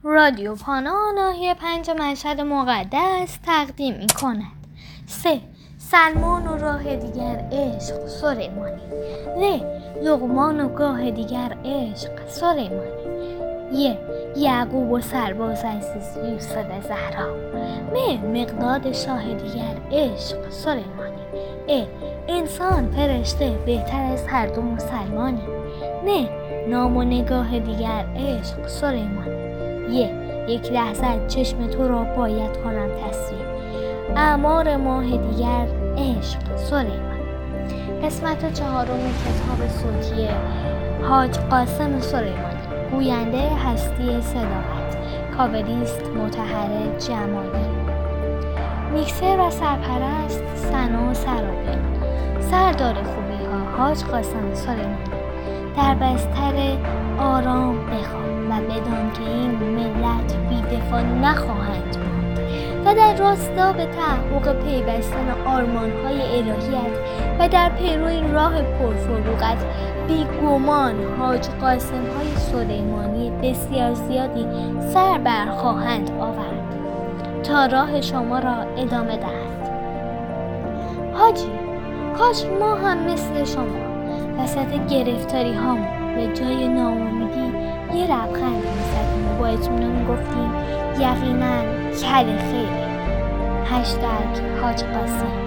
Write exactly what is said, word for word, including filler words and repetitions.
رادیو پانا ناحیه پنج مشهد مقدس تقدیم می کند. سه. سلمان و راه دیگر عشق سلیمانی. ر. لقمان و گاه دیگر عشق سلیمانی. ی. یعقوب و سرباز عزیز یوسف زهرا. م. مقداد شاه دیگر عشق سلیمانی. ا. انسان فرشته بهتر از هر دو مسلمانی. نه. نام و نگاه دیگر عشق سلیمانی. ی. یک لحظه چشم تو را باید کنم تصویر. اعمار ماه دیگر عشق سلیمانی. قسمت چهارم کتاب صوتی حاج قاسم سلیمانی. گوینده هستی صداقت. کاوریست مطهر جمالی. میکسر و سرپرست سنا سرابیان. سردار خوبی ها حاج قاسم سلیمانی. در بستر آرام بخواب و بدان که این ملت بی دفاع نخواهند ماند و در راستا به تحقق پیوستن آرمان‌های الهیت و در پیرو این راه پرفروغت بی گمان حاج قاسم‌های سلیمانی بسیار زیادی سر بر خواهند آورد تا راه شما را ادامه دهند. حاجی، کاش ما هم مثل شما وسط گرفتاری هامون به جای ناامیدی یه لبخند می‌زدیم و با اطمینان می‌گفتیم یقینا کل خیره. هشتگ حاج قاسم.